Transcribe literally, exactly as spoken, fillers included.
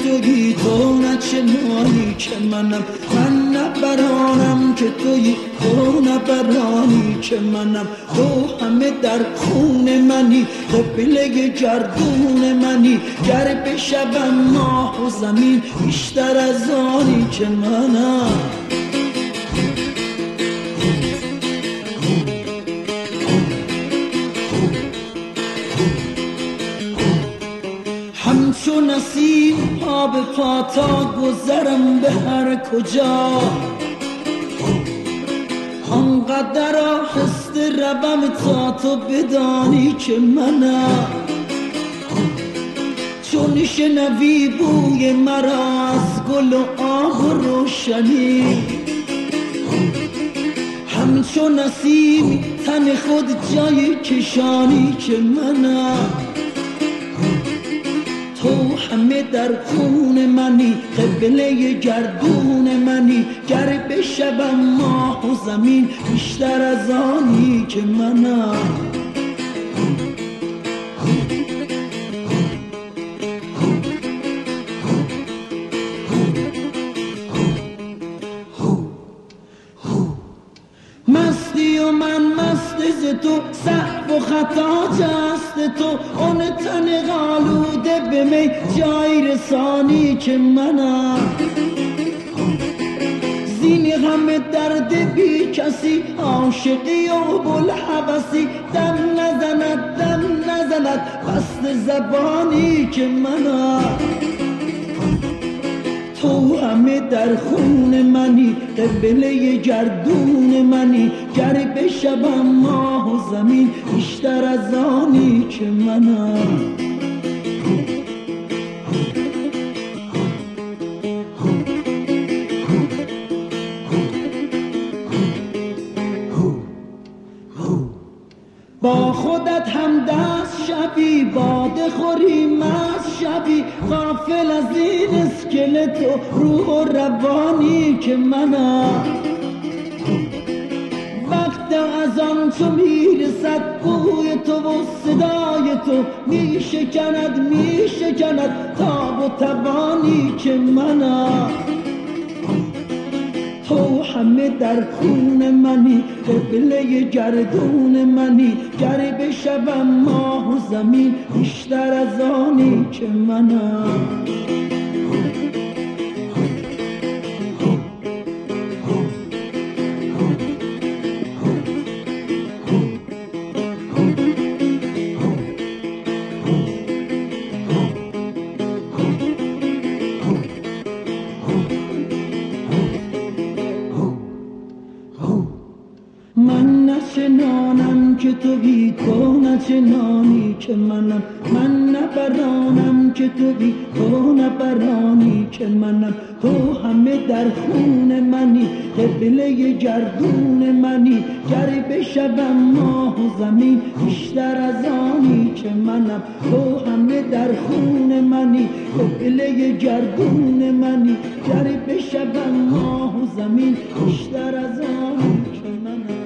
تویی تو نه چنانی که منم، من نه برانم که تویی تو نه برانی که منم. تو همه در خون منی، قبله گردون منی، گر بشوم ماه و زمین بیشتر از آنی که منم. همچو نسیم پا به پا تا گذرم به هر کجا، آنقدر آهسته روم تا تو بدانی که منم. چون شنوی بوی مرا از گل و آب و روشنی، همچو نسیم تن خود جای کشانی که منم. تو همه در خون منی، قبله گردون منی، گر بشوم ماه و زمین بیشتر از آنی که منم. مستی و من مست ز تو، سهو و خطا جست تو، اون تن غالوده به می جای رسانی که منم. زین همه درد بی کسی عاشقی و بلحوثی، دم نزند دم نزند بست زبانی که منم. تو همه در خون منی، قبله گردون منی، گر بشوم ماه و زمین بیشتر از آنی که منم. با خودت هم دست شوی، باده خوری مست شوی، غافل از این اسکلت و روح و روانی که منم. وقت از آن تو میرسد بوی تو و صدای تو، میشکند میشکند تاب و توانی که منم. تو همه در خون منی، قبله گردون منی، گر بشوم ماه و زمین بیشتر از آنی که منم. من نه چنانم که تویی تو نه چنانی که منم، من نه برانم که تویی تو نه برانی که منم. تو همه در خون منی، قبله گردون منی، گر بشوم ماه و زمین بیشتر از آنی که منم. تو همه در خون منی، قبله گردون منی، گر بشوم ماه و زمین بیشتر از آنی که منم.